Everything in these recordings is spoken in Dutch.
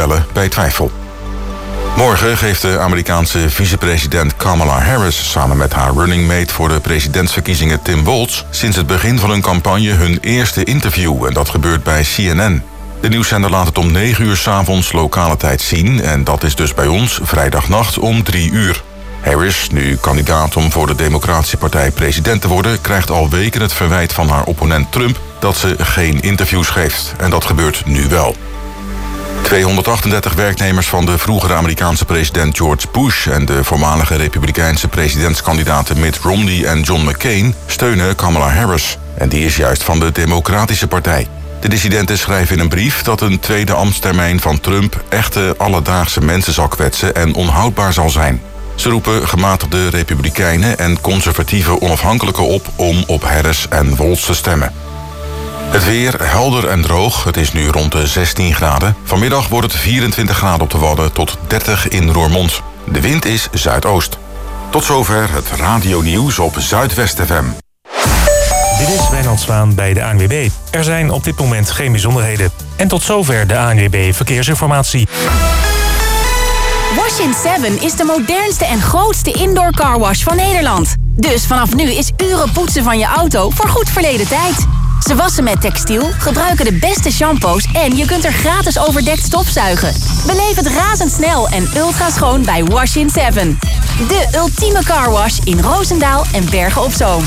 bellen bij twijfel. Morgen geeft de Amerikaanse vicepresident Kamala Harris samen met haar running mate voor de presidentsverkiezingen Tim Walz sinds het begin van hun campagne hun eerste interview en dat gebeurt bij CNN. De nieuwszender laat het om 9 uur 's avonds lokale tijd zien en dat is dus bij ons vrijdagnacht om 3 uur. Harris, nu kandidaat om voor de Democratische Partij president te worden, krijgt al weken het verwijt van haar opponent Trump dat ze geen interviews geeft. En dat gebeurt nu wel. 238 werknemers van de vroegere Amerikaanse president George Bush en de voormalige Republikeinse presidentskandidaten Mitt Romney en John McCain steunen Kamala Harris. En die is juist van de Democratische Partij. De dissidenten schrijven in een brief dat een tweede ambtstermijn van Trump echte alledaagse mensen zal kwetsen en onhoudbaar zal zijn. Ze roepen gematigde republikeinen en conservatieve onafhankelijken op om op Harris en Walz te stemmen. Het weer helder en droog. Het is nu rond de 16 graden. Vanmiddag wordt het 24 graden op de Wadden tot 30 in Roermond. De wind is zuidoost. Tot zover het radionieuws op Zuidwest FM. Dit is Wijnand Zwaan bij de ANWB. Er zijn op dit moment geen bijzonderheden. En tot zover de ANWB Verkeersinformatie. Wash-in 7 is de modernste en grootste indoor carwash van Nederland. Dus vanaf nu is uren poetsen van je auto voor goed verleden tijd. Ze wassen met textiel, gebruiken de beste shampoos en je kunt er gratis overdekt stofzuigen. Beleef het razendsnel en ultra schoon bij Wash-in 7. De ultieme carwash in Roosendaal en Bergen op Zoom.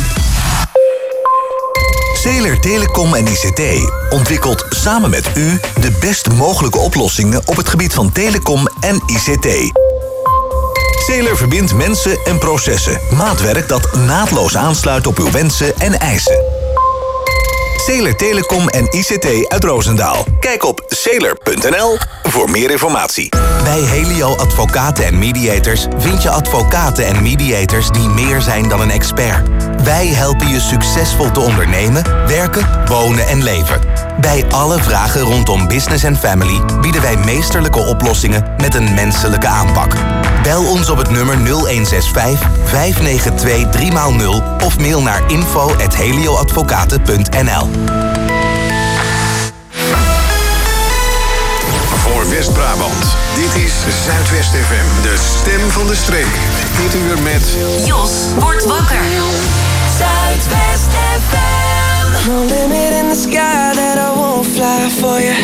Zeeler Telecom en ICT ontwikkelt samen met u de best mogelijke oplossingen op het gebied van telecom en ICT. Zeeler verbindt mensen en processen. Maatwerk dat naadloos aansluit op uw wensen en eisen. Zeeler Telecom en ICT uit Roosendaal. Kijk op zeeler.nl voor meer informatie. Bij Helio Advocaten en Mediators vind je advocaten en mediators die meer zijn dan een expert. Wij helpen je succesvol te ondernemen, werken, wonen en leven. Bij alle vragen rondom business en family bieden wij meesterlijke oplossingen met een menselijke aanpak. Bel ons op het nummer 0165 592 3x0 of mail naar info@helioadvocaten.nl. Voor West-Brabant, dit is Zuidwest FM, de stem van de streek. Dit uur met Jos wordt wakker. Zuidwest FM. No limit in the sky that I won't fly for you.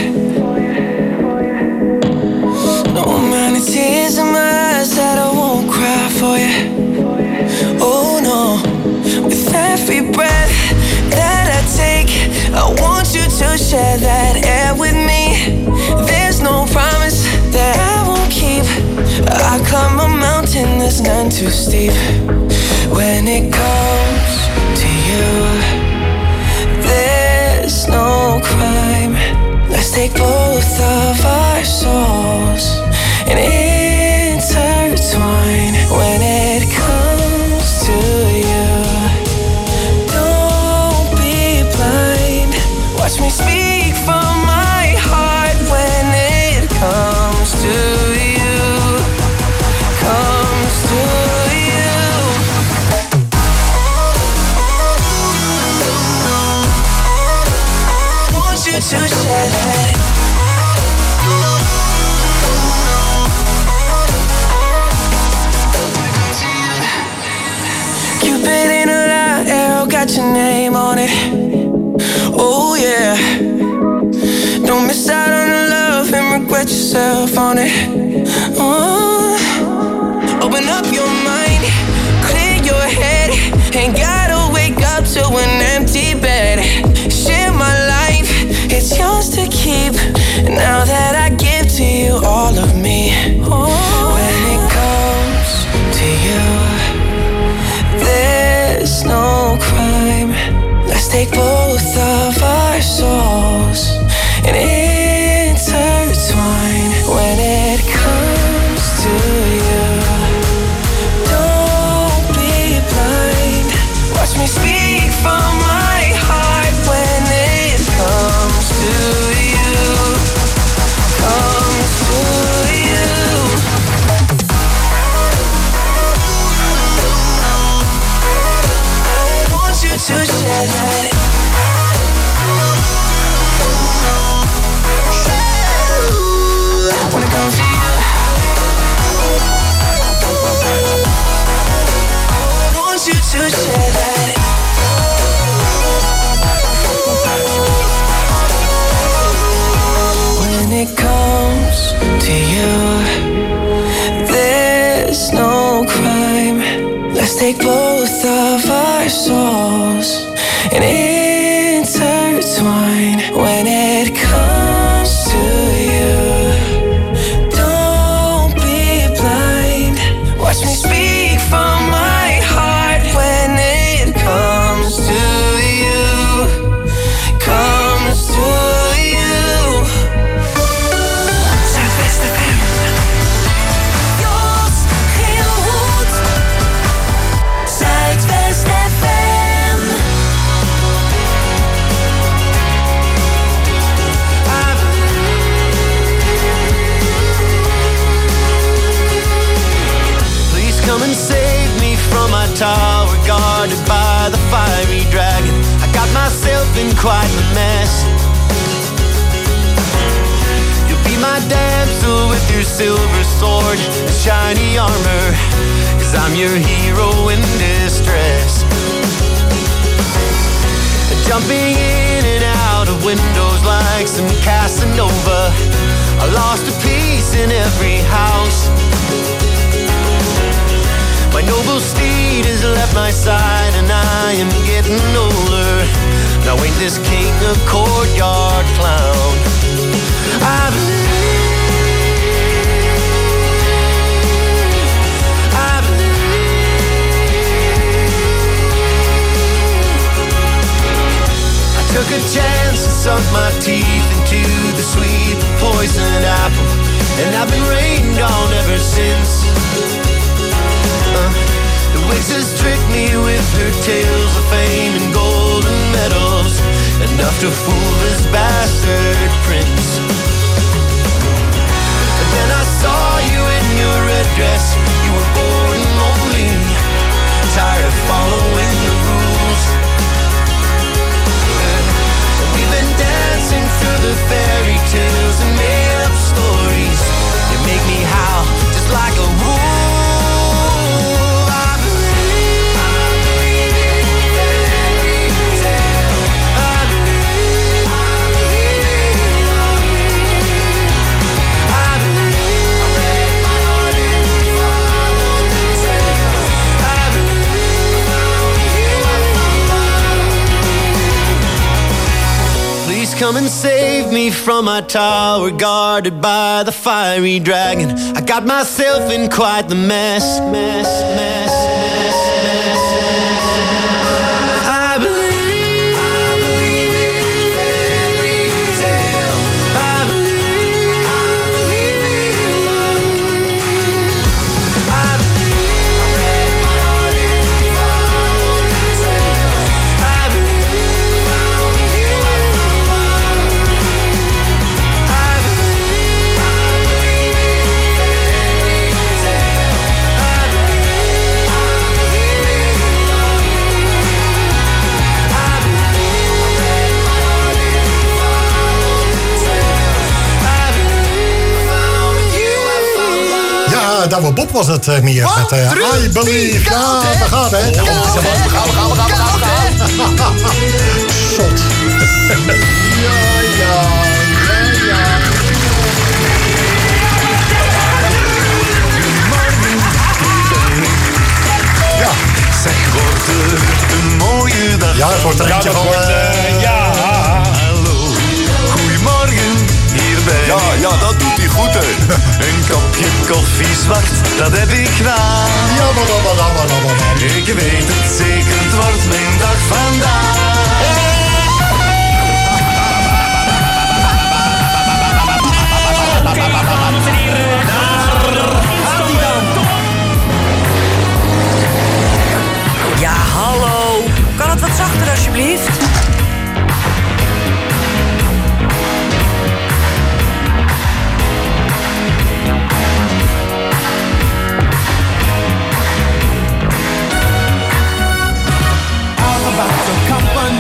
No amount of tears in my eyes that I won't cry for you. Oh no, with every breath that I take, I want you to share that air with me. There's no promise that I won't keep. I climb a mountain that's none too steep. When it comes to you, there's no crime. Let's take both of our souls and intertwine. When it comes to you, don't be blind. Watch me speak from my heart. When it comes to you, comes to you. Want you to share that. Cupid in a lie, arrow got your name on it. Oh yeah. Don't miss out on the love and regret yourself on it. Oh. Open up your mind, clear your head. Ain't gotta wake up to an empty bed. Share my life, it's yours to keep. Now that I give to you all of me. Oh. When it comes to you, there's no crime. Let's take both of our souls and intertwine. When it comes to you, don't be blind. take both of our souls and intertwine. When it comes to you, don't be blind. Watch me speak from my heart. When it comes to you, comes to you. Zuidwest FM. Jos Gilhoed. Zuidwest FM. Please come and save me from my tower, guarded by the fiery dragon. I got myself in quite a mess. You'll be my damsel with your silver sword and shiny armor, 'cause I'm your hero in distress. Jumping in and out of windows like some Casanova, I lost a piece in every house. My noble steed has left my side and I am getting older. Now ain't this king a courtyard clown? I took a chance and sunk my teeth into the sweet poisoned apple, and I've been rained on ever since. The witch has tricked me with her tales of fame and golden medals, enough to fool this bastard prince. And then I saw you in your red dress. You were bored and lonely, tired of following the rules. We've been dancing through the fairy tales and made up stories. You make me howl just like a wolf. Come and save me from my tower, guarded by the fiery dragon. I got myself in quite the mess. I believe in fairy tale. I believe in love. I believe I read my heart in the tale. I believe found you. Douwe Bob was het meer. Met I Believe. Ja, we gaan, hè. We gaan. Zot. Ja. Ja. Zeg, wordt een mooie dag. Ja, het wordt er eentje van... Hallo, goedemorgen, hierbij. Ja, dat doet hij goed, hè. Een kopje koffie zwart, dat heb ik gedaan. Ja, maar. Ik weet het zeker, het wordt mijn dag vandaag. Ja, hallo. Kan het wat zachter alsjeblieft? About your company.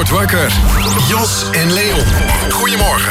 wordt wakker. Jos en Leon. Goedemorgen.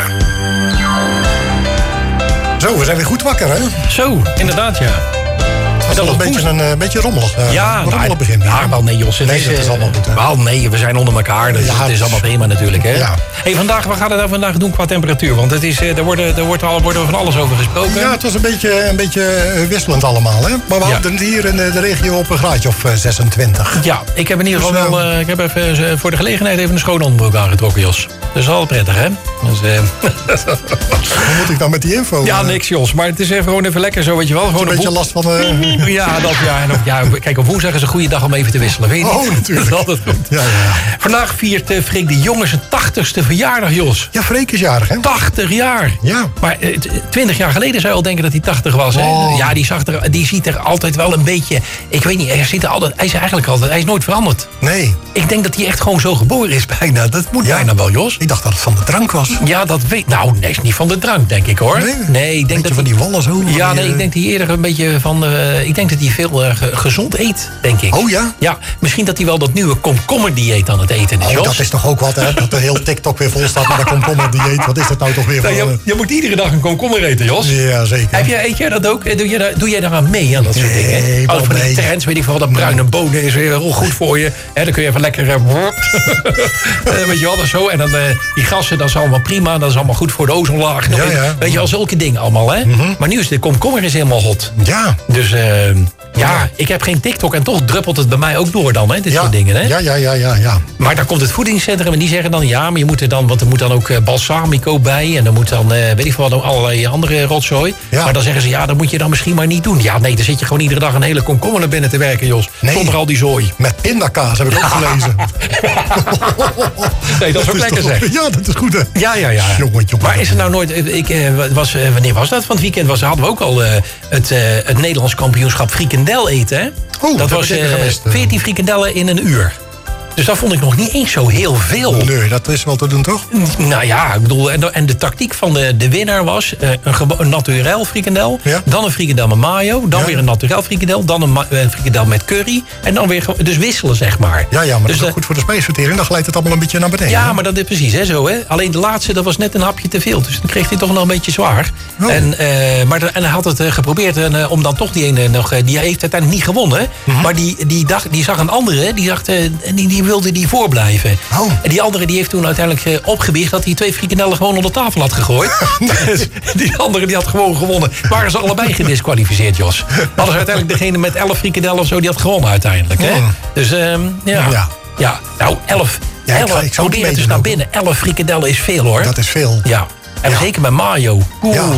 Zo, we zijn weer goed wakker, hè? Zo, inderdaad, ja. Het was al een beetje rommelig. Rommelig begin. Ja, wel nee, Jos. Dat is allemaal goed, hè? Wel nee, we zijn onder elkaar, dus het is allemaal prima natuurlijk, hè? Ja. Hey, wat gaan we daar vandaag doen qua temperatuur? Want het is, er wordt van alles over gesproken. Ja, het was een beetje wisselend allemaal, hè? Maar we houden het hier in de regio op een graadje of 26. Ja, ik heb in ieder geval wel... ik heb even voor de gelegenheid even een schone onderbroek aangetrokken, Jos. Dat is wel prettig, hè? Dus, Wat moet ik dan met die info? Ja, niks, Jos. Maar het is gewoon even lekker zo, weet je wel. Gewoon een beetje last van... Ja, dat ja. Kijk, op woensdag is een goede dag om even te wisselen, weet je niet? Oh, natuurlijk. Dat is altijd goed. Ja. Vandaag viert Freek de Jonge zijn 80ste verjaardag, Jos. Ja, Freek is jarig, hè? 80 jaar. Ja. Maar 20 jaar geleden zou je al denken dat hij 80 was, hè? Oh. Ja, die ziet er altijd wel een beetje... Ik weet niet, hij is nooit veranderd. Nee. Ik denk dat hij echt gewoon zo geboren is bijna. Dat moet bijna wel, Jos. Ik dacht dat het van de drank was. Ja, dat weet... Nou, nee, is niet van de drank, denk ik, hoor. Nee, ik denk dat van die wallen zo? Ja, nee, ik denk dat hij eerder een beetje van... ik denk dat hij veel gezond eet, denk ik. Oh ja? Ja, misschien dat hij wel dat nieuwe komkommerdieet aan het eten is, Jos. Dat is toch ook wat, hè? Dat de heel TikTok weer vol staat met een komkommerdieet. Wat is dat nou toch weer voor... Je moet iedere dag een komkommer eten, Jos. Ja, zeker. Eet jij dat ook? Doe jij daaraan mee, aan dat soort dingen? Nee, van die trends, weet ik veel, dat bruine bonen is weer heel goed voor je. Dan kun je even lekker... weet je wel, dat zo. En dan die gassen, dat is allemaal prima. Dat is allemaal goed voor de ozonlaag. Weet je wel, zulke dingen allemaal, hè? Maar nu is de komkommer helemaal hot. Ja. Dus... Ja, ik heb geen TikTok en toch druppelt het bij mij ook door dan, hè, dit soort dingen, hè? Ja. Maar daar komt het voedingscentrum en die zeggen dan, ja, maar je moet er dan, want er moet dan ook balsamico bij en dan moet dan, weet ik veel wat, allerlei andere rotzooi. Ja. Maar dan zeggen ze, ja, dat moet je dan misschien maar niet doen. Ja, nee, dan zit je gewoon iedere dag een hele komkommer naar binnen te werken, Jos. Nee. Zonder al die zooi. Met pindakaas heb ik ook gelezen. Nee, dat is ook lekker, zeg. Ja, dat is goed, hè? Ja. Jongen. Maar is er nou nooit, wanneer was dat? Van het weekend hadden we ook al het Nederlands kampioenschap frikandel eten, hè? Dat was 14 frikandellen in een uur. Dus dat vond ik nog niet eens zo heel veel. Nee, dat is wel te doen, toch? Nou ja, ik bedoel, en de tactiek van de winnaar was een naturel frikandel. Ja. Dan een frikandel met mayo. Dan weer een naturel frikandel. Dan een frikandel met curry. En dan weer, dus wisselen, zeg maar. Ja, maar dus dat is ook goed voor de spijsvertering. Dan glijdt het allemaal een beetje naar beneden. Ja, maar dat is precies, hè, zo, hè. Alleen de laatste, dat was net een hapje te veel. Dus dan kreeg hij toch nog een beetje zwaar. Oh. En hij had het geprobeerd om dan toch die ene nog... die heeft uiteindelijk niet gewonnen. Maar die zag een andere, die wilde die voorblijven. Oh. En die andere die heeft toen uiteindelijk opgebiecht dat hij 2 frikandellen gewoon onder tafel had gegooid. Die andere die had gewoon gewonnen. Waren ze allebei gedisqualificeerd, Jos. Hadden ze uiteindelijk degene met 11 frikandellen of zo, die had gewonnen uiteindelijk. Hè? Dus ja. Nou, 11. Ik probeer het dus naar binnen. 11 frikandellen is veel, hoor. Dat is veel. Ja. En zeker met mayo. Ja.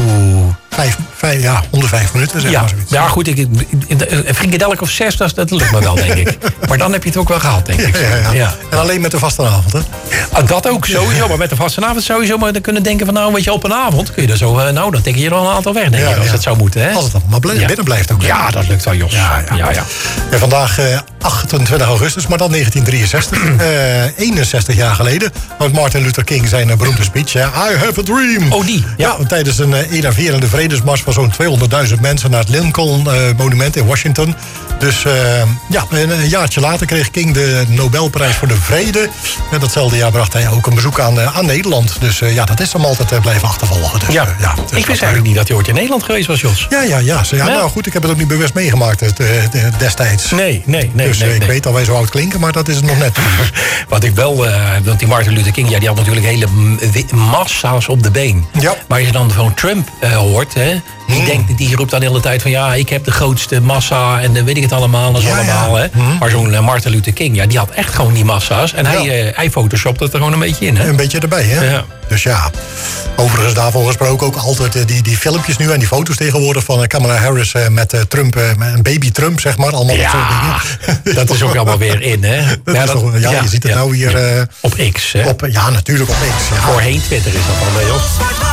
Onder 5 minuten, zeg maar zoiets. Ja, goed, een frikandelletje of 6, dat lukt me wel, denk ik. Maar dan heb je het ook wel gehaald, denk ik. Ja. En alleen met de vastenavond, hè? Dat ook, sowieso. Maar met de vastenavond zou je zomaar kunnen denken van... nou, weet je, op een avond kun je er zo... dan denk je er al een aantal weg, denk ik, als het zou moeten, hè? Als het allemaal binnen blijft ook. Ja, dat lukt wel, Jos. Ja. En vandaag 28 augustus, maar dan 1963. 61 jaar geleden had Martin Luther King zijn beroemde speech. I have a dream. Oh, die. Ja, tijdens een enerverende vredesmars van zo'n 200.000 mensen naar het Lincoln-monument in Washington. Dus een jaartje later kreeg King de Nobelprijs voor de Vrede. En datzelfde jaar bracht hij ook een bezoek aan Nederland. Dus dat is hem altijd blijven achtervolgen. Dus, ik wist eigenlijk niet dat hij ooit in Nederland geweest was, Jos. Ja. Nou goed, ik heb het ook niet bewust meegemaakt destijds. Nee. Dus ik weet dat wij zo oud klinken, maar dat is het nog net. Wat ik wel, want die Martin Luther King, die had natuurlijk hele massa's op de been. Ja. Maar als je dan van Trump hoort, hè, die roept dan de hele tijd van ja, ik heb de grootste massa en dan weet ik het allemaal. Hè. Maar zo'n Martin Luther King, die had echt gewoon die massa's. En hij photoshopt het er gewoon een beetje in. Hè? Een beetje erbij, hè? Ja. Dus overigens daarvoor gesproken ook altijd die filmpjes nu en die foto's tegenwoordig van Kamala Harris met Trump, een baby Trump, zeg maar. Allemaal dat soort dingen. Dat is ook allemaal weer in, hè? Je ziet het nou hier... op X, hè? Natuurlijk op X. Ja. Voorheen Twitter is dat al, Jos.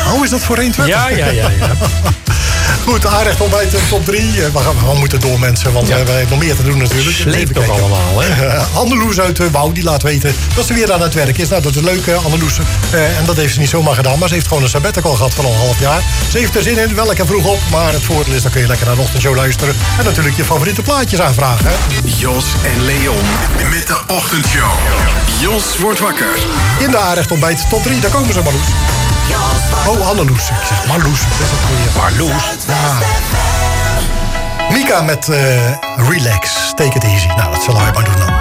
Oh, is dat voor 1,20? Ja. Goed, aanrecht ontbijt top 3. We moeten door, mensen, want we hebben nog meer te doen natuurlijk. Sleept ook allemaal, hè? Anneloes uit Wouw, die laat weten dat ze weer aan het werk is. Nou, dat is leuk, Anneloes. En dat heeft ze niet zomaar gedaan, maar ze heeft gewoon een sabbatical gehad van al een half jaar. Ze heeft er zin in, wel lekker vroeg op, maar het voordeel is, dan kun je lekker naar de ochtendshow luisteren. En natuurlijk je favoriete plaatjes aanvragen, hè? Jos en Leon met de ochtendshow. Jos wordt wakker. In de aanrecht ontbijt top 3, daar komen ze, Marloes. Oh, Anneloes. Ik zeg Marloes. Dat is het goeie. Marloes. Ja. Mika met Relax. Take it easy. Nou, dat zullen wij maar doen dan.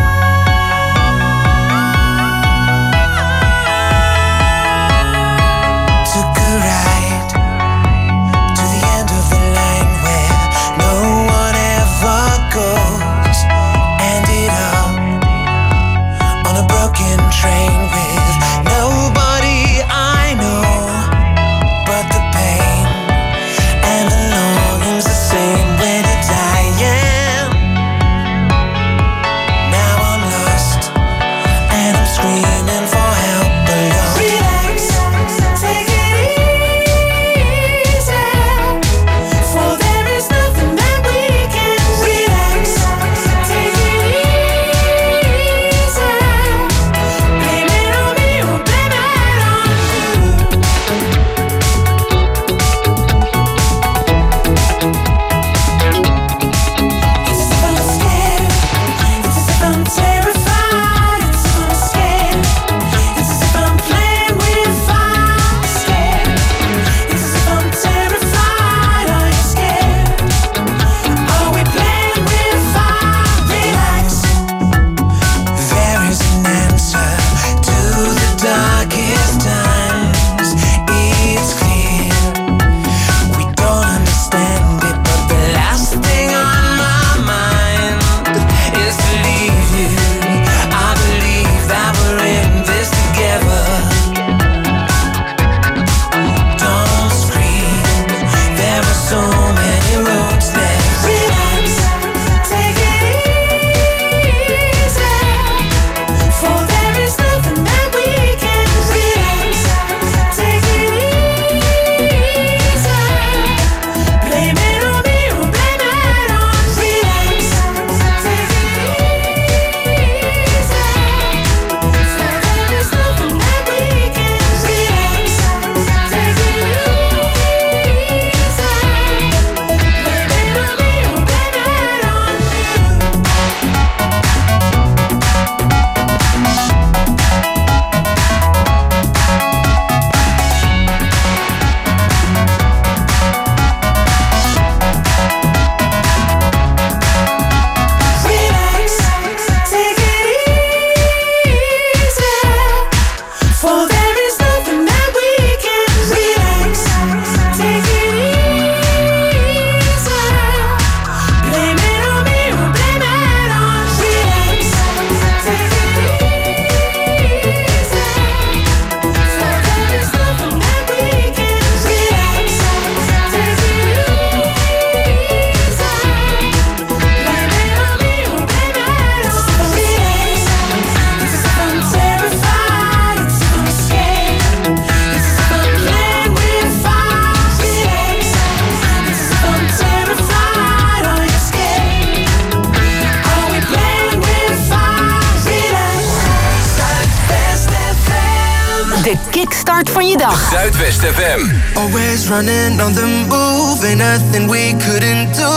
Kickstart van je dag. Zuidwest FM. Always running on the move, ain't nothing we couldn't do.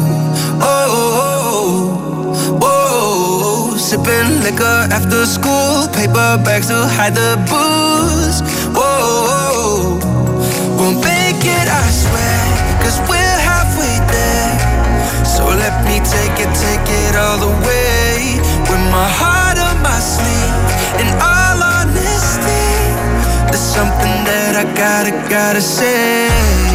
Oh, sipping liquor after school, paper bags to hide the booze. Whoa, we'll make it, I swear, 'cause we're halfway there. So let me take it all the way. With my heart on my sleeve, in all honesty, there's something that I gotta say.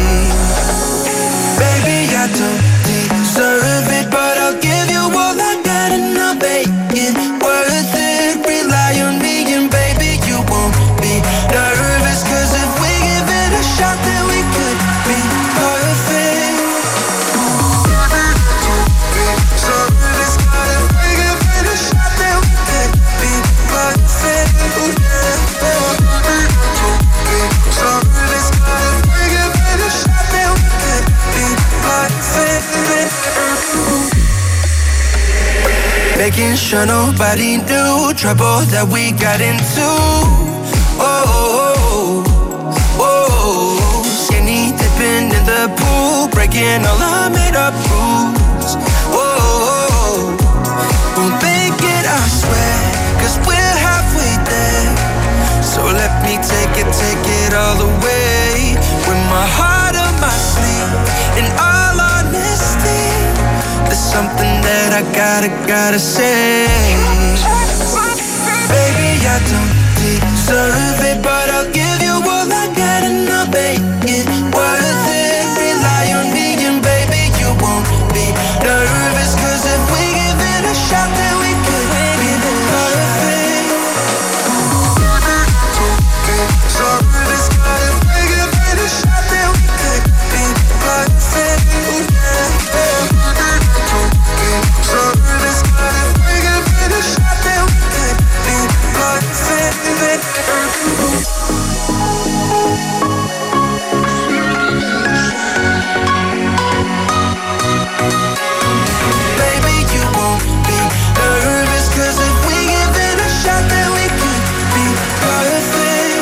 Baby, I don't deserve it, but I'll give you all I got and I'll make it worth it. Rely on me and baby, you won't be nervous, 'cause if we give it a shot, then we could be perfect. So if we give it a shot, then we could be perfect. So making sure nobody knew trouble that we got into. Skinny dipping in the pool, breaking all our made up rules. We'll make it, I swear, 'cause we're halfway there. So let me take it all the way. With my heart on my sleeve, in all honesty, there's something that I gotta say. Baby, I don't deserve it, but I'll give you all I got and I'll make it worth it. Rely on me and baby, you won't be nervous, 'cause if we give it a shot, then we could be perfect. Service, but if we give it a shot, then we could be perfect. Service, but if we give it a shot, then we could be perfect. Baby, you won't be nervous, 'cause if we give it a shot, then we could be perfect.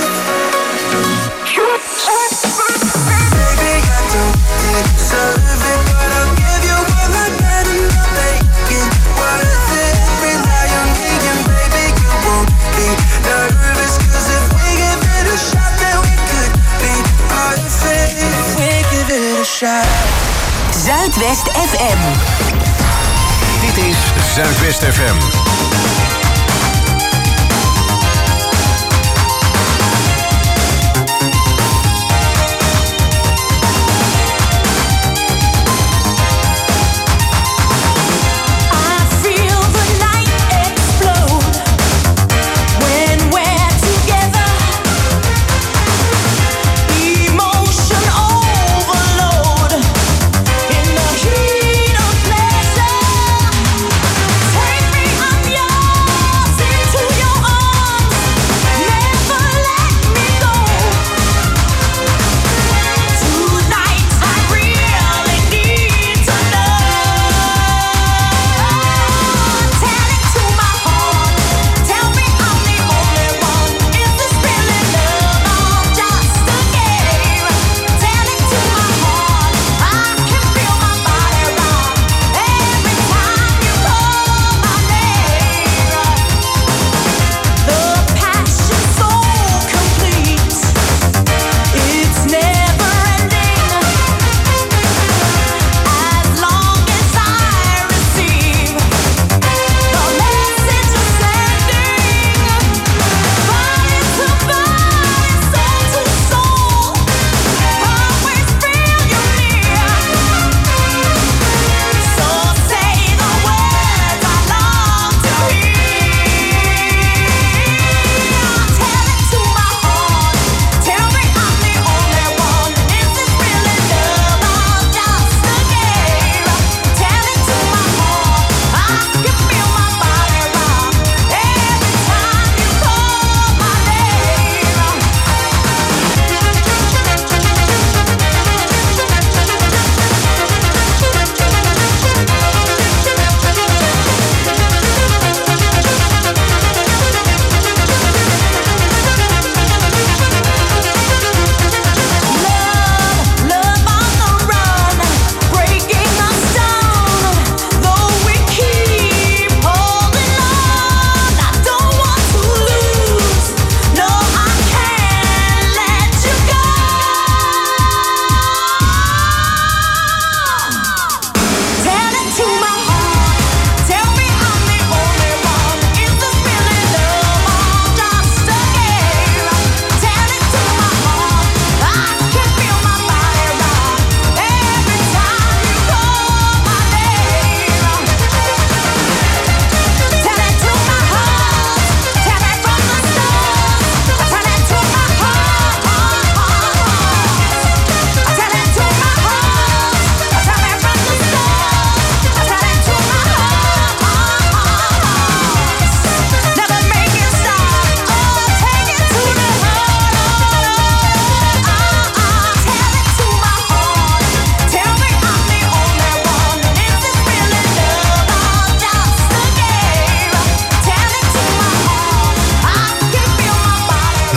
Baby, I don't deserve it, but I'll give you all I got and I'll make it worth it. Rely on me and baby, you won't be nervous, 'cause if we give it a shot, then we could be perfect. If we give it a shot. Zuidwest FM. Dit is Zuidwest FM. Heat of pleasure, take me on your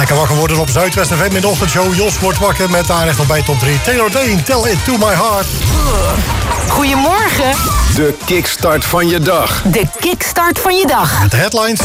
Lekker wakker worden op Zuidwest FM in de ochtendshow. Jos wordt wakker met aandacht bij top 3. Taylor Dane, Tell It To My Heart. Goedemorgen. De kickstart van je dag. De kickstart van je dag. Met de headlines.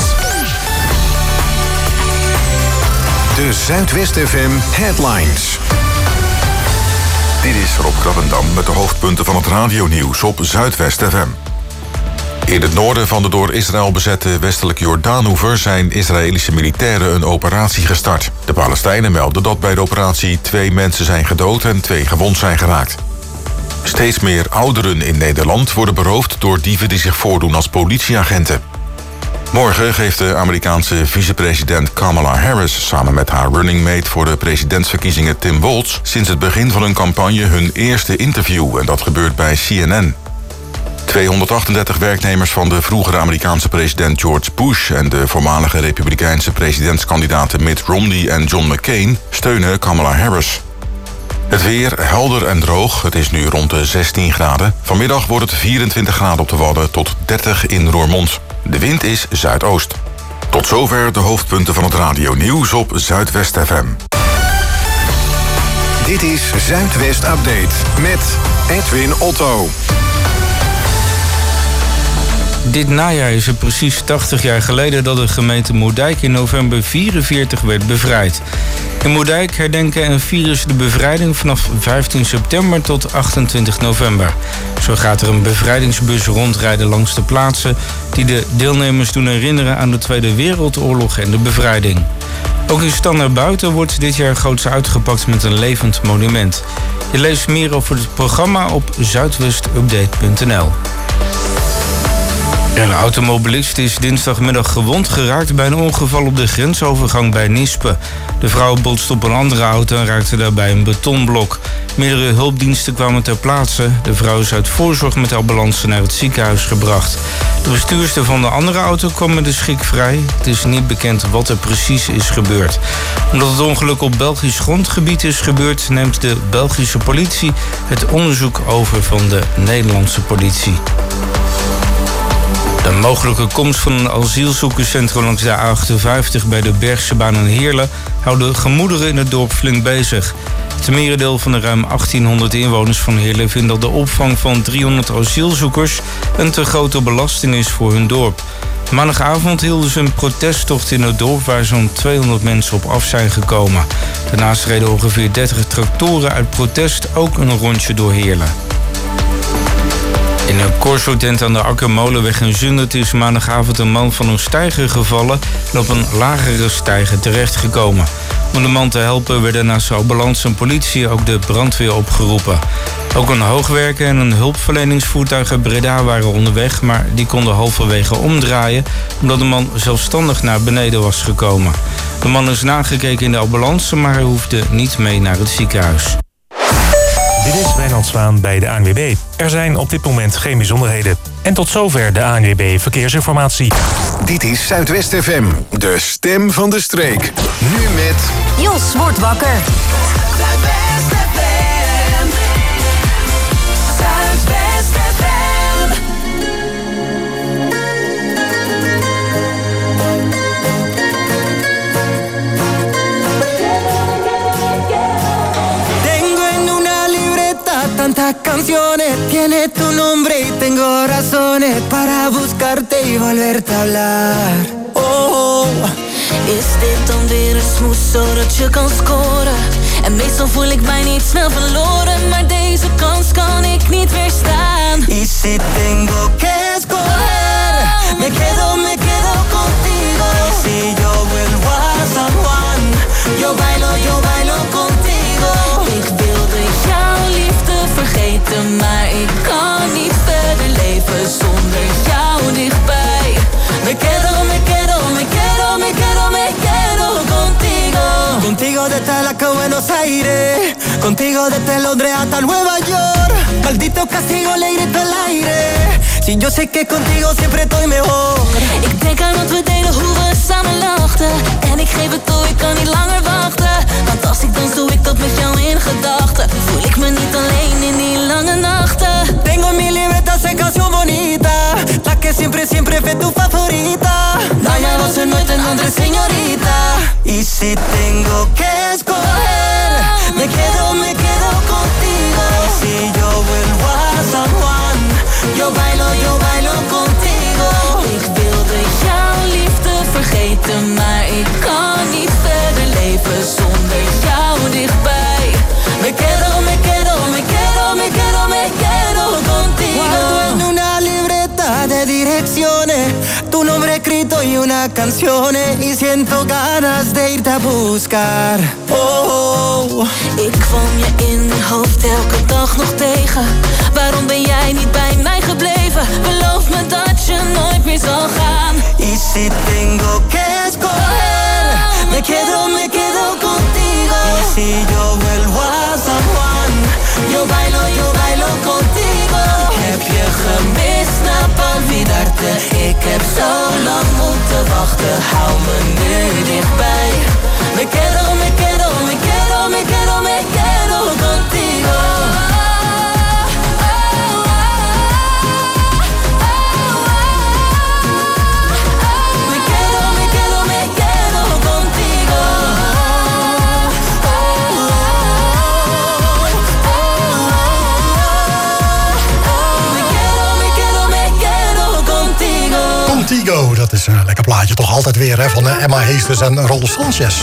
De Zuidwest FM headlines. Dit is Rob Krabbendam met de hoofdpunten van het radionieuws op Zuidwest FM. In het noorden van de door Israël bezette westelijke Jordaanoever zijn Israëlische militairen een operatie gestart. De Palestijnen melden dat bij de operatie 2 mensen zijn gedood en 2 gewond zijn geraakt. Steeds meer ouderen in Nederland worden beroofd door dieven die zich voordoen als politieagenten. Morgen geeft de Amerikaanse vicepresident Kamala Harris samen met haar running mate voor de presidentsverkiezingen Tim Walz sinds het begin van hun campagne hun eerste interview en dat gebeurt bij CNN. 238 werknemers van de vroegere Amerikaanse president George Bush en de voormalige republikeinse presidentskandidaten Mitt Romney en John McCain steunen Kamala Harris. Het weer helder en droog. Het is nu rond de 16 graden. Vanmiddag wordt het 24 graden op de Wadden tot 30 in Roermond. De wind is zuidoost. Tot zover de hoofdpunten van het radionieuws op Zuidwest FM. Dit is Zuidwest Update met Edwin Otto. Dit najaar is het precies 80 jaar geleden dat de gemeente Moerdijk in november 1944 werd bevrijd. In Moerdijk herdenken en vieren ze de bevrijding vanaf 15 september tot 28 november. Zo gaat er een bevrijdingsbus rondrijden langs de plaatsen die de deelnemers doen herinneren aan de Tweede Wereldoorlog en de bevrijding. Ook in Standaard Buiten wordt dit jaar groots uitgepakt met een levend monument. Je leest meer over het programma op zuidwestupdate.nl. Een automobilist is dinsdagmiddag gewond geraakt bij een ongeval op de grensovergang bij Nispe. De vrouw botste op een andere auto en raakte daarbij een betonblok. Meerdere hulpdiensten kwamen ter plaatse. De vrouw is uit voorzorg met ambulance naar het ziekenhuis gebracht. De bestuurster van de andere auto kwam met de schik vrij. Het is niet bekend wat er precies is gebeurd. Omdat het ongeluk op Belgisch grondgebied is gebeurd, neemt de Belgische politie het onderzoek over van de Nederlandse politie. De mogelijke komst van een asielzoekerscentrum langs de A58 bij de Bergse Baan in Heerlen houden gemoederen in het dorp flink bezig. Het merendeel van de ruim 1800 inwoners van Heerlen vindt dat de opvang van 300 asielzoekers een te grote belasting is voor hun dorp. Maandagavond hielden ze een protesttocht in het dorp waar zo'n 200 mensen op af zijn gekomen. Daarnaast reden ongeveer 30 tractoren uit protest ook een rondje door Heerlen. In een corso-tent aan de Akkermolenweg in Zundert is maandagavond een man van een steiger gevallen en op een lagere steiger terechtgekomen. Om de man te helpen werden naast de ambulance en politie ook de brandweer opgeroepen. Ook een hoogwerker en een hulpverleningsvoertuig uit Breda waren onderweg, maar die konden halverwege omdraaien omdat de man zelfstandig naar beneden was gekomen. De man is nagekeken in de ambulance, maar hij hoefde niet mee naar het ziekenhuis. Dit is Wijnand Zwaan bij de ANWB. Er zijn op dit moment geen bijzonderheden. En tot zover de ANWB Verkeersinformatie. Dit is Zuidwest FM, de stem van de streek. Nu met... Jos wordt wakker. Zuidwest FM. Zuidwest FM. Tengo en una libreta tantas canciones, tiene tu nombre y tengo razones para buscarte y volverte a hablar. Oh, is dit dan weer een smoes zodat je kan scoren? En meestal voel ik mij niet snel verloren, maar deze kans kan ik niet weerstaan. Y si tengo que escoger, me quedo contigo. Si yo vuelvo a San Juan, yo bailo contigo. Ik wilde jouw liefde vergeten, maar ik kan niet verder leven zonder jou dichtbij. Me quedo contigo. Contigo desde la que Buenos Aires, contigo desde Londres hasta Nueva York. Maldito castigo le grito al aire. Si yo sé que contigo siempre estoy mejor. Ik denk aan wat we deden, hoe we samen lachten. En ik geef het toe, ik kan niet langer wachten. Want als ik dans, doe ik dat met jou in gedachten. Voel ik me niet alleen in die lange nachten. Tengo en mi libreta esa canción bonita, la que siempre fue tu favorita. Maar jij was er nooit een andere señorita. Y si tengo yo bailo contigo. Ik wilde jouw liefde vergeten, maar ik kan niet verder leven zonder jou dichtbij. Me quedo, me quedo, me quedo, me quedo, me quedo contigo. Guardo en una libreta de direcciones tu nombre escrito y una canción y siento ganas de irte a buscar. Oh. Ik kwam je in mijn hoofd elke dag nog tegen. Waarom ben jij niet bij mij gebleven? Beloof me dat je nooit meer zal gaan. Y si tengo que escoger, me quedo contigo. Y si yo vuelvo a San Juan, yo bailo contigo. Heb je gemist, nou olvidarte. Ik heb zo lang moeten wachten, hou me nu dichtbij. Me quedo, me quedo, me quedo, me quedo, me quedo contigo. Me quedo, me quedo, me quedo contigo. Me quedo, me quedo, me quedo contigo. Contigo, dat is een lekker plaatje toch altijd weer hè, van Emma Heesters en Rolf Sanchez.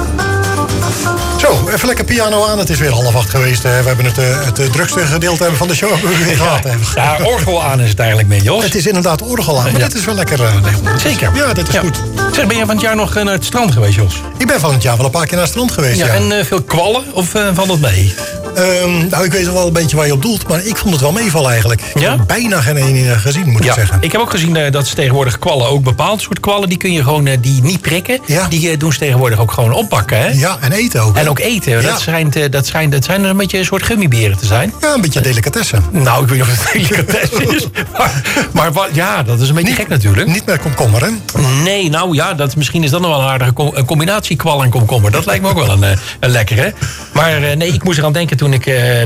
Zo, even lekker piano aan. Het is weer 7:30 geweest. We hebben het drukste gedeelte van de show weer gehad. Ja, orgel aan is het eigenlijk mee, Jos. Het is inderdaad orgel aan, maar dit is wel lekker. Zeker. Ja, dit is goed. Zeg, ben je van het jaar nog naar het strand geweest, Jos? Ik ben van het jaar wel een paar keer naar het strand geweest, ja. En veel kwallen, of valt dat mee? Nou, ik weet wel een beetje waar je op doelt, maar ik vond het wel meevallen eigenlijk. Ja? Ik heb bijna geen ene gezien, moet ik zeggen. Ik heb ook gezien dat ze tegenwoordig kwallen, ook bepaald soort kwallen, die kun je gewoon, die niet prikken, die doen ze tegenwoordig ook gewoon oppakken, hè? Ja, en eten ook. En ook eten. Ja. Dat schijnt een beetje een soort gummiberen te zijn. Ja, een beetje delicatesse. Nou, ik weet niet of het delicatesse is. Maar ja, dat is een beetje gek natuurlijk. Niet met komkommer, hè? Nee, nou ja, misschien is dat nog wel een aardige combinatie kwal en komkommer. Dat lijkt me ook wel een lekkere. Maar nee, ik moest eraan denken toen ik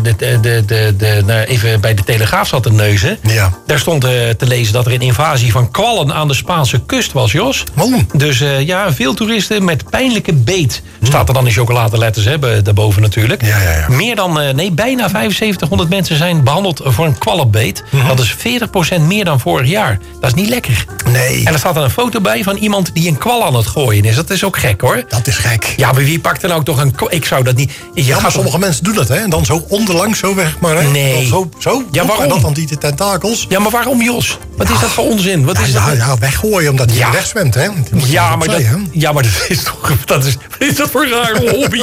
even bij de Telegraaf zat te neuzen. Ja. Daar stond te lezen dat er een invasie van kwallen aan de Spaanse kust was, Jos. Oh. Dus veel toeristen met pijnlijke beet. Staat er dan in chocoladeletters, hè, daarboven natuurlijk. Ja. Meer dan, bijna 7500 mensen zijn behandeld voor een kwallenbeet. Dat is 40% meer dan vorig jaar. Dat is niet lekker. Nee. En er staat dan een foto bij van iemand die een kwal aan het gooien is. Dat is ook gek, hoor. Dat is gek. Ja, maar wie pakt er nou toch een kwal? Ik zou dat niet... Maar sommige mensen doen dat, hè? En dan zo onderlangs zo weg, maar hè? Nee. Zo? Ja, waarom? En dat dan die tentakels. Ja, maar waarom, Jos? Wat is dat voor onzin? Wat is dat? Ja, weggooien omdat hij wegzwemt, hè? Maar dat is toch... Wat is dat voor een rare hobby?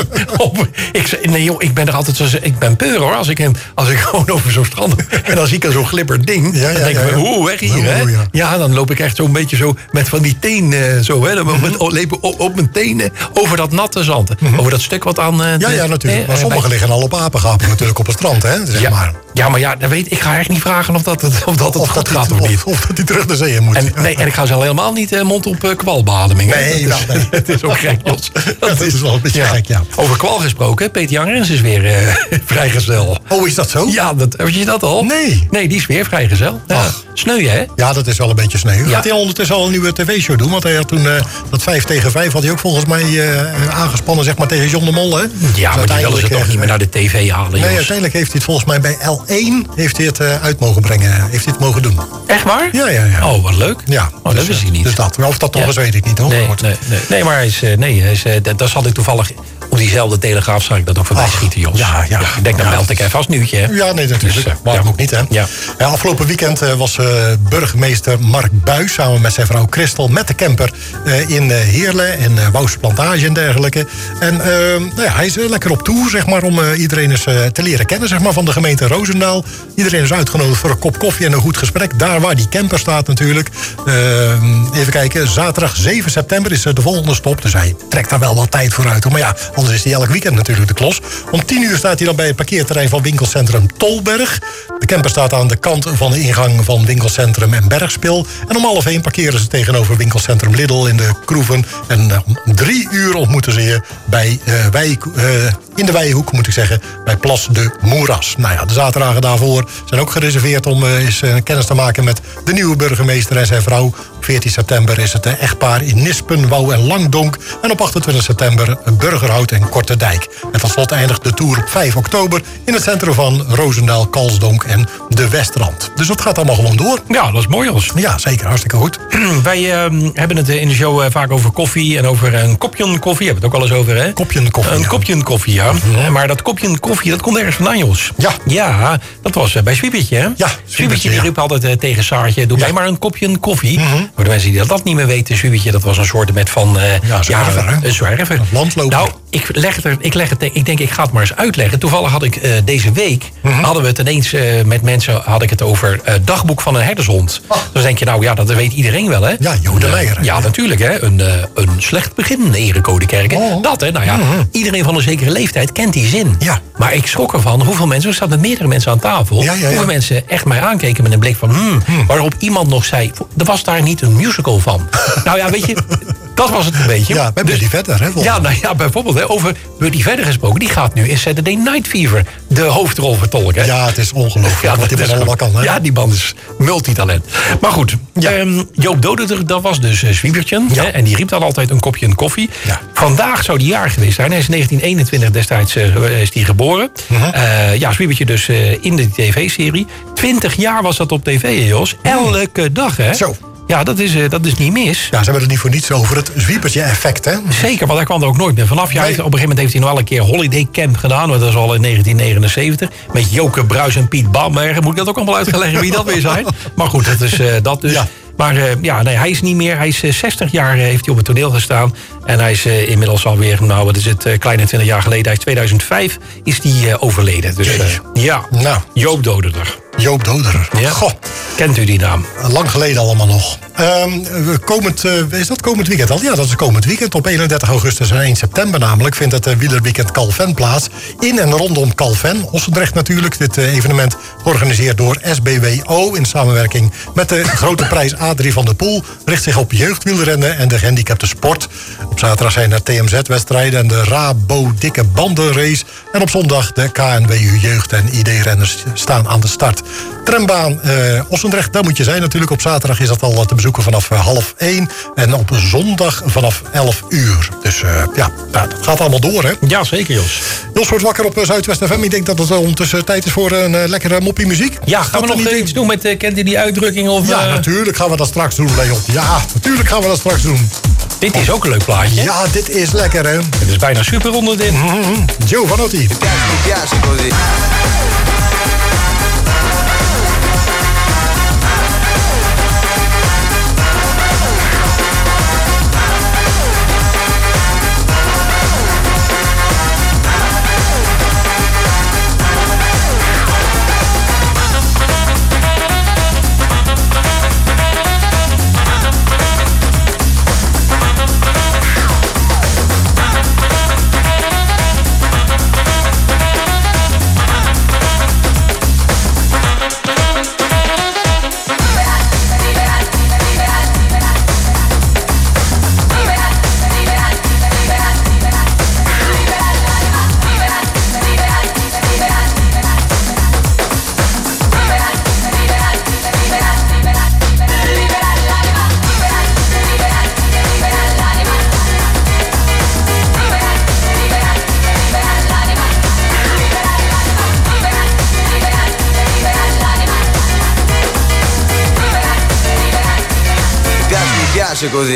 Ik ben er altijd zo... Ik ben peur, hoor. Als ik gewoon over zo'n strand... En dan zie ik zo'n glipper ding. Dan denk ik, weg hier, hè? Ja, dan loop ik echt zo'n beetje zo... Met van die teen, zo, hè? Op mijn tenen over dat natte zand. Over dat stuk wat aan... Ja, natuurlijk. Maar sommigen liggen al op apengapen natuurlijk op het strand, hè? Zeg maar. Ja, maar ja, ik ga echt niet vragen of dat het goed gaat of niet. Of dat hij terug de zee in moet. En ik ga ze al helemaal niet mond op kwalbeademing. Nee. Het is ook gek, Jos. Dat is wel een beetje gek, ja. Over kwal gesproken, Peter Jan Rens is weer vrijgezel. Oh, is dat zo? Ja, weet je dat al? Nee. Nee, die is weer vrijgezel. Ja. Sneu, hè? Ja, dat is wel een beetje sneu. Gaat hij ondertussen al een nieuwe tv-show doen? Want hij had toen dat 5 tegen 5 had hij ook volgens mij aangespannen, zeg maar, tegen John de Mol, hè? Ja, maar die willen ze toch niet meer naar de tv halen, Jos. Nee, uiteindelijk heeft hij het volgens mij bij L1 heeft hij het uit mogen brengen. Heeft hij het mogen doen. Echt waar? Ja. Oh, wat leuk. Ja. Oh, dat wist ik niet. Dus dat. Of dat toch eens weet ik niet, hoor. Nee, maar hij is... Dat zat ik toevallig... Op diezelfde Telegraaf zag ik dat ook voorbij schieten, Jos. Ja. Ik denk, dan meld ik even als nieuwtje, hè? Ja, nee, natuurlijk. Dus, waarom ook niet, hè? Ja. Afgelopen weekend was burgemeester Mark Buijs samen met zijn vrouw Christel met de camper in Heerlen en Wouwse Plantage en dergelijke. En hij is lekker op tour, zeg maar, om iedereen eens te leren kennen, zeg maar, van de gemeente Roosendaal. Iedereen is uitgenodigd voor een kop koffie en een goed gesprek. Daar waar die camper staat natuurlijk. Even kijken, zaterdag 7 september is de volgende stop. Dus hij trekt daar wel wat tijd voor uit. Maar ja, anders is hij elk weekend natuurlijk de klos. Om 10:00 staat hij dan bij het parkeerterrein van winkelcentrum Tolberg. De camper staat aan de kant van de ingang van winkelcentrum en Bergspil. En om 12:30 parkeren ze tegenover winkelcentrum Lidl in de Kroeven. En om 3:00 ontmoeten ze je bij in de Weihoek, moet ik zeggen, bij Plas de Moeras. Nou ja, de zaterdagen daarvoor zijn ook gereserveerd om eens kennis te maken met de nieuwe burgemeester en zijn vrouw. Op 14 september is het echtpaar in Nispen, Wouw en Langdonk. En op 28 september Burgerhout en Kortedijk. En tot slot eindigt de tour op 5 oktober... in het centrum van Roosendaal, Kalsdonk en de Westrand. Dus dat gaat allemaal gewoon door. Ja, dat is mooi, Jos. Ja, zeker. Hartstikke goed. Wij hebben het in de show vaak over koffie en over een kopje koffie. Hebben we het ook al eens over, hè? Kopje koffie. Een kopje koffie, ja. Maar dat kopje koffie, dat komt ergens vandaan, Jos. Ja. Ja, dat was bij Zwiebertje, hè? Ja, Zwiebertje die riep altijd tegen Saartje, doe mij maar een kopje koffie. Voor de mensen die dat niet meer weten, Zwiebertje, dat was een soort met van... een zwerver. Landloper. Nou, ik denk, ik ga het maar eens uitleggen. Toevallig had ik deze week, hadden we het ineens met mensen, had ik het over dagboek van een herdershond. Dus denk je, nou ja, dat weet iedereen wel, hè? Ja, Jodeleier. Ja, natuurlijk, hè? Een slecht begin, Erecode Kerken. Dat, hè? Nou ja, iedereen van een zekere leeftijd kent die zin. Ja. Maar ik schrok ervan hoeveel mensen, er staan met meerdere mensen aan tafel, hoeveel mensen echt mij aankeken met een blik van, waarop iemand nog zei, er was daar niet een musical van. Nou ja, weet je, dat was het een beetje. Ja, bij Buddy Vedder, hè? Ja, nou ja, bijvoorbeeld, hè, over Buddy Vedder gesproken, die gaat nu in Saturday Night Fever de hoofdrol vertolken. Ja, het is ongelooflijk wat die man allemaal kan, hè? Ja, die man is multitalent. Maar goed, Joop Dodeter, dat was dus Zwiebertje. Ja. Hè, en die riep dan altijd een kopje koffie. Ja. Vandaag zou die jaar geweest zijn. Hij is 1921 destijds is die geboren. Zwiebertje dus in de tv-serie. 20 jaar was dat op tv, hè, Jos. Elke dag, hè? Zo. Ja, dat is niet mis. Ja, ze hebben het niet voor niets over het Zwiebertje-effect, hè? Zeker, want hij kwam er ook nooit meer vanaf. Ja, op een gegeven moment heeft hij nog wel een keer Holiday Camp gedaan. Dat was al in 1979. Met Joke Bruis en Piet Bamberger. Moet ik dat ook allemaal uitleggen wie dat weer zijn? Maar goed, dat is dat dus. Ja. Maar hij is niet meer. Hij is 60 jaar heeft hij op het toneel gestaan. En hij is inmiddels alweer, kleine 20 jaar geleden. Hij is 2005 is die overleden. Dus Joop Doderer. Joop Doderer. Ja. Goh. Kent u die naam? Lang geleden allemaal nog. Is dat komend weekend al? Ja, dat is komend weekend. Op 31 augustus en 1 september namelijk vindt het wielerweekend Calven plaats. In en rondom Calven. Ossendrecht natuurlijk. Dit evenement georganiseerd door SBWO in samenwerking met de grote prijs A3 van de Poel. Richt zich op jeugdwielrennen en de gehandicapte sport. Op zaterdag zijn er TMZ-wedstrijden en de Rabo Dikke Bandenrace. En op zondag de KNWU Jeugd en ID-renners staan aan de start. Trambaan Ossendrecht, daar moet je zijn natuurlijk. Op zaterdag is dat al te bezoeken vanaf 12:30. En op zondag vanaf 11:00. Dus dat gaat allemaal door, hè? Ja, zeker, Jos. Jos wordt wakker op Zuidwest FM. Ik denk dat het ondertussen tijd is voor een lekkere moppie muziek. Ja, gaan we nog iets doen met, kent u die uitdrukking? Of, ja, natuurlijk gaan we dat straks doen, Leon. Ja, natuurlijk gaan we dat straks doen. Dit is ook een leuk plaatje. Ja, dit is lekker, hè? Het is bijna super onder dit. Giovanotti. Così.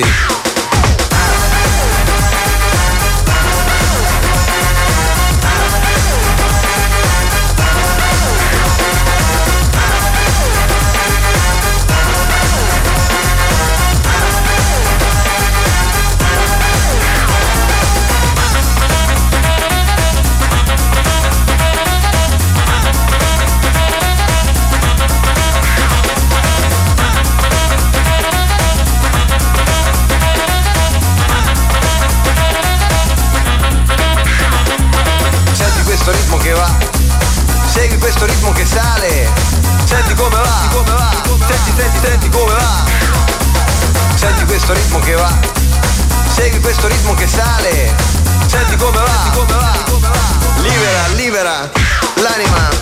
Segui questo ritmo che sale, senti come va, senti come va, senti questo ritmo che va, segui questo ritmo che sale, senti come va, libera l'anima.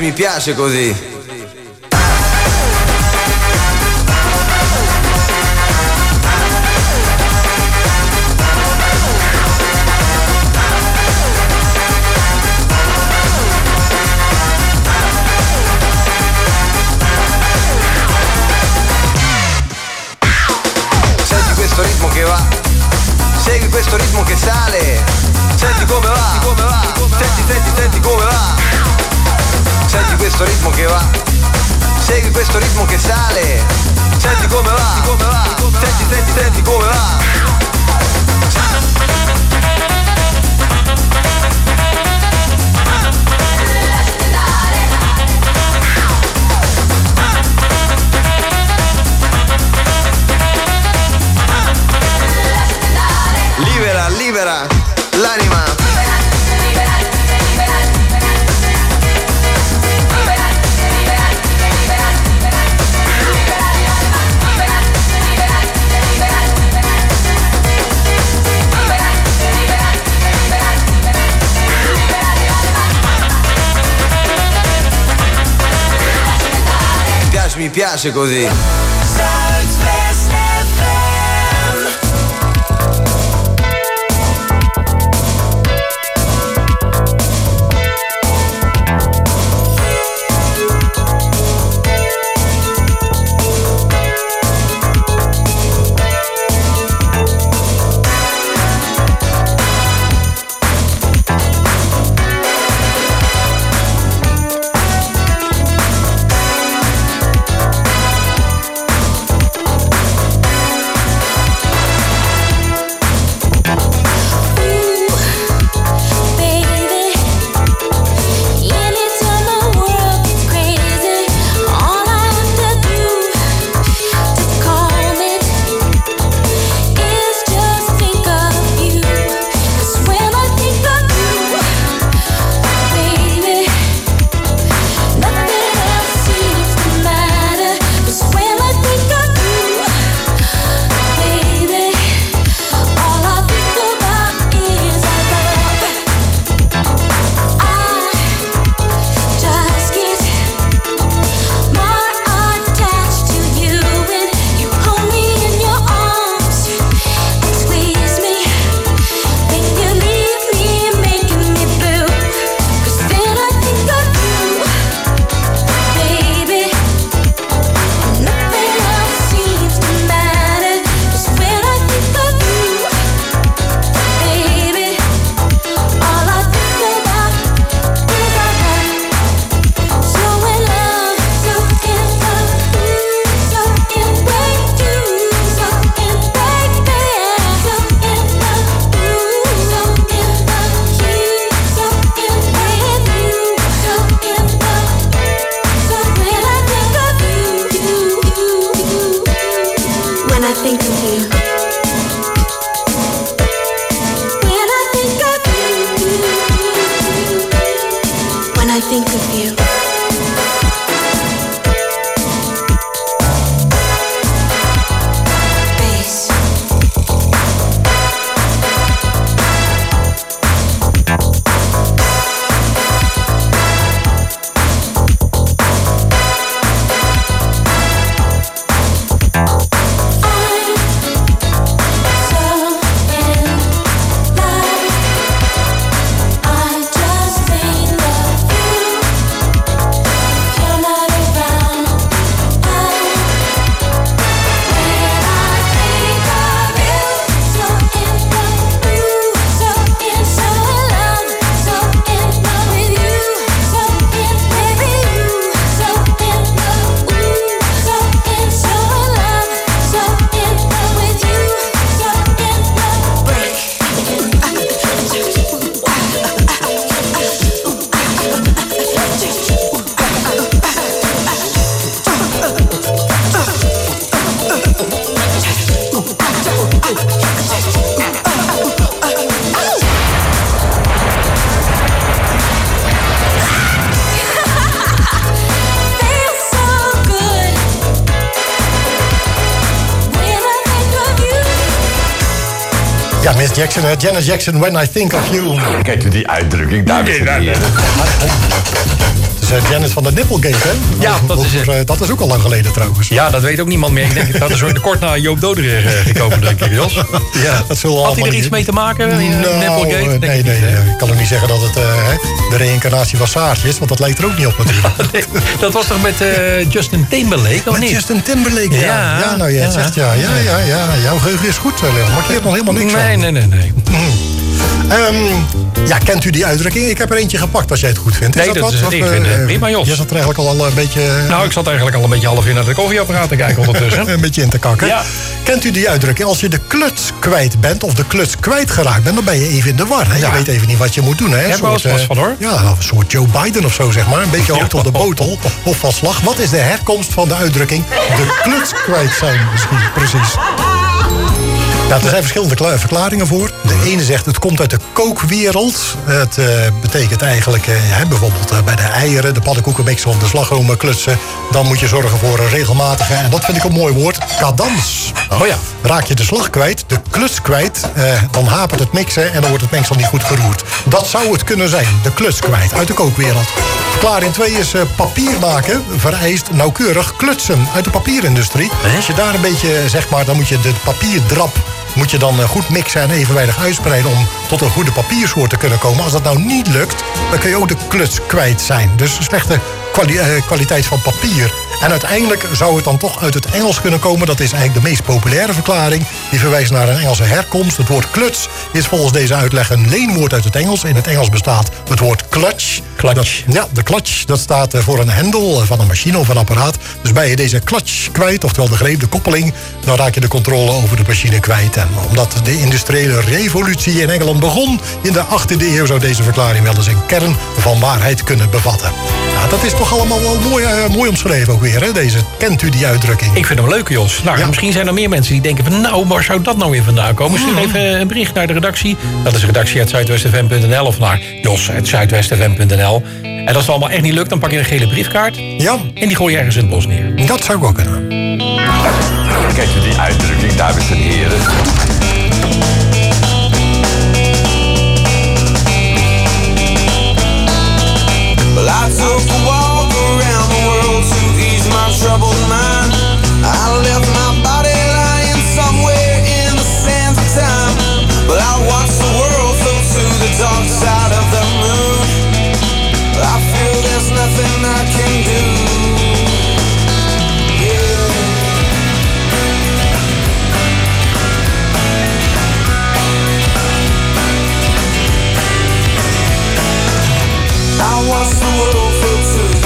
mi piace così. Senti questo ritmo che va, segui questo ritmo che sale, senti come va, senti come va. Senti questo ritmo che va, segui questo ritmo che sale, senti come va, senti come va. Libera l'anima. Mi piace così. Ja, Miss Jackson, Janet Jackson, When I Think of You. Kijk, die uitdrukking, dames en heren. Het is is Janet van de Nipplegate, hè? Ja, dat is ook al lang geleden trouwens. Ja, dat weet ook niemand meer. Ik denk dat is kort na Joop Doderer gekomen, denk ik, Jos. Ja. Had hij er iets mee te maken? Nipplegate? Nee. Ik kan ook niet zeggen dat het de reïncarnatie van Saartje is, want dat lijkt er ook niet op natuurlijk. Nee, dat was toch met Justin Timberlake, of niet? Justin Timberlake, ja. Ja, nou, jij zegt ja. Jouw geheugen is goed, Leon. Maar ik leer nog helemaal niks aan. Nee. Ja, kent u die uitdrukking? Ik heb er eentje gepakt als jij het goed vindt. Nee, dat is prima, Jos. Je zat er eigenlijk al een beetje... Nou, ik zat eigenlijk al een beetje half in naar de koffieapparaat te kijken ondertussen. Een beetje in te kakken. Ja. Kent u die uitdrukking? Als je de kluts kwijt bent of de kluts kwijtgeraakt bent, dan ben je even in de war. Hè? Ja. Je weet even niet wat je moet doen. Hè? Daar heb wel eens van, hoor. Ja, een soort Joe Biden of zo, zeg maar. Een beetje hout op de botel of van slag. Wat is de herkomst van de uitdrukking de kluts kwijt zijn misschien? Precies. Nou, er zijn verschillende verklaringen voor. De ene zegt het komt uit de kookwereld. Het betekent eigenlijk bijvoorbeeld bij de eieren, de pannenkoekenmixen of de slagroom klutsen. Dan moet je zorgen voor een regelmatige, en dat vind ik een mooi woord, cadans. Oh ja. Raak je de slag kwijt, de kluts kwijt, dan hapert het mixen en dan wordt het mengsel niet goed geroerd. Dat zou het kunnen zijn, de kluts kwijt uit de kookwereld. Verklaring 2 is papier maken vereist nauwkeurig klutsen uit de papierindustrie. Als je daar een beetje, zeg maar, dan moet je de papierdrap moet je dan goed mixen en evenwijdig uitspreiden om tot een goede papiersoort te kunnen komen. Als dat nou niet lukt, dan kun je ook de kluts kwijt zijn. Dus slechte kwaliteit van papier. En uiteindelijk zou het dan toch uit het Engels kunnen komen. Dat is eigenlijk de meest populaire verklaring. Die verwijst naar een Engelse herkomst. Het woord kluts is volgens deze uitleg een leenwoord uit het Engels. In het Engels bestaat het woord clutch. De clutch, dat staat voor een hendel van een machine of een apparaat. Dus ben je deze clutch kwijt, oftewel de greep, de koppeling, dan raak je de controle over de machine kwijt. En omdat de industriële revolutie in Engeland begon in de 18e eeuw, zou deze verklaring wel eens een kern van waarheid kunnen bevatten. Ja, dat is toch allemaal wel mooi omschreven ook weer, hè? Deze. Kent u die uitdrukking? Ik vind hem leuk, Jos. Nou, misschien zijn er meer mensen die denken van, nou, waar zou dat nou weer vandaan komen? Stuur even een bericht naar de redactie. Dat is redactie@zuidwestfm.nl of naar jos@zuidwestfm.nl. En als het allemaal echt niet lukt, dan pak je een gele briefkaart. Ja. En die gooi je ergens in het bos neer. Dat zou ik ook kunnen. Kent u die uitdrukking, dames en heren? Well, I took a walk around the world to ease my troubled mind. I left my body lying somewhere in the sands of time. But I watched the world flow to the dark side of the moon. I feel there's nothing I can do. I watched the world flow to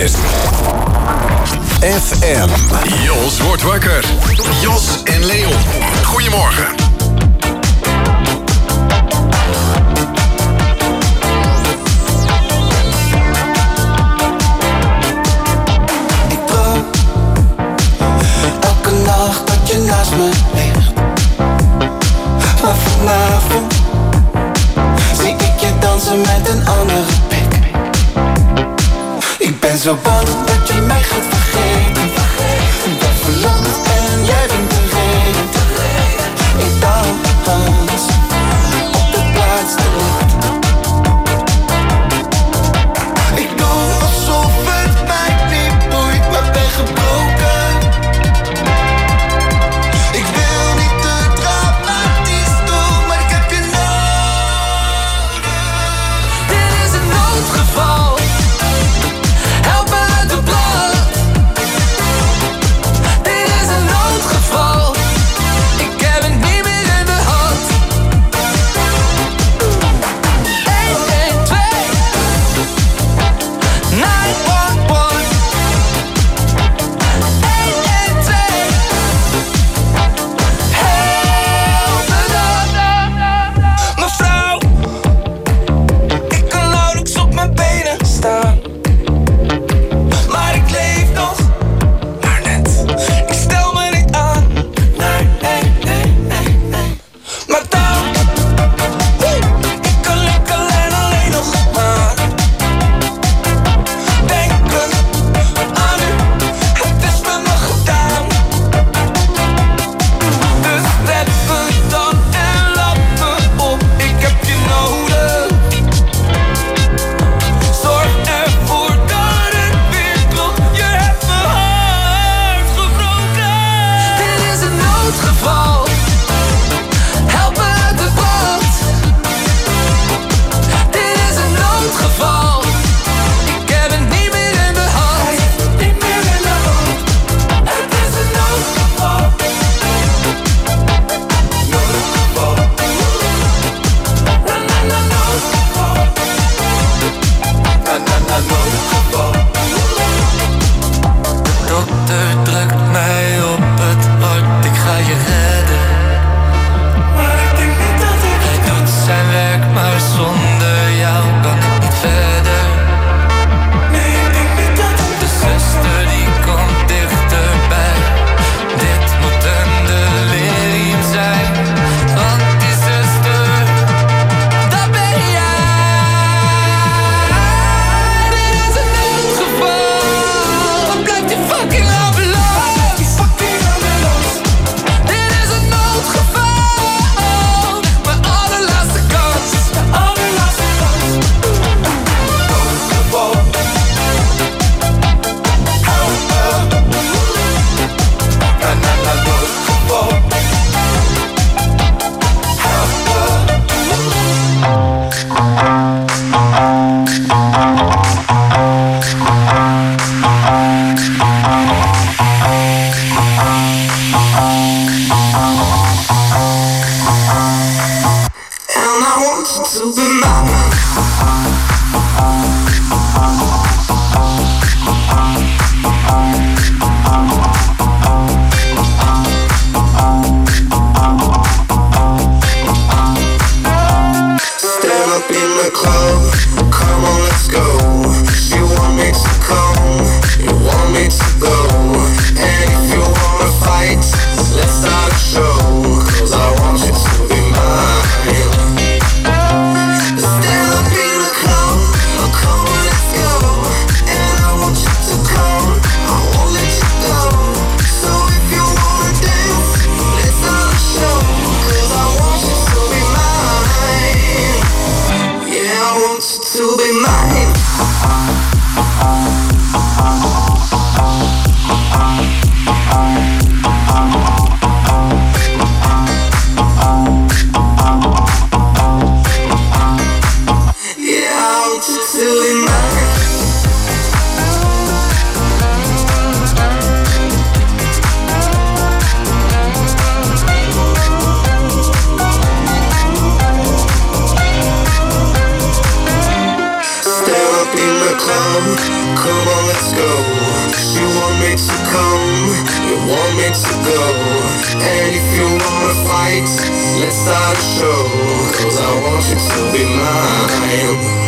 Zuidwest FM. Jos wordt wakker. Jos en Leon. Goedemorgen. Ik droom elke nacht dat je naast me ligt. Maar vanavond zie ik je dansen met een andere pik. Ik ben zo bang dat je mij gaat vergeten. Ik ben verlamd en jij bent de reden. Ik dans op de plaats te licht. Ik doe alsof het mij niet boeit, maar ben gebroken. Ik wil niet te dramatisch doen, maar ik heb je nodig. Dit is een noodgeval. Help me uit de blad. Dit is een noodgeval. Ik heb het niet meer in de hand. 112 911 112 help me dan. Mevrouw, ik kan nauwelijks op mijn benen staan. Maar ik leef nog, maar net. Ik stel me niet aan. Nee, nee, nee, nee, nee. Maar dan, ik kan lekker en alleen nog maar denken aan u. Het is met me gedaan. Dus red me dan en laat me op. Ik heb je nodig. Zorg ervoor dat het weer klopt. Je hebt mijn hart gebroken. Dit is een noodgeval. Help me uit de brand. Dit is een noodgeval. Ik heb het niet meer in de hand. Niet meer in de hand. Het is een noodgeval. Noodgeval. Na na na noodgeval. Na na na noodgeval. De dokter drukt mij op het hart. Ik ga je redden. Maar ik denk niet dat hij doet zijn werk, maar zonder jou kan ik niet verder. Nee, ik denk niet dat de zuster die komt dichterbij. Dit moet een delirium zijn. Want die zuster, dat ben jij. Dit is een noodgeval. Wat blijft die fucking ambulance? Dit is een noodgeval. Mijn allerlaatste kans. Allerlaatste kans. Noodgeval. Help me. Na na na noodgeval. Help me. And I want you to be mine. Stand up in the club, come on, let's go. You want me to come, you want me to go. And if you wanna fight, let's start a show. 'Cause I want you to be mine. Stand up in the club, come on, let's go. to go. And if you wanna fight, let's start a show. 'Cause I want you to be mine.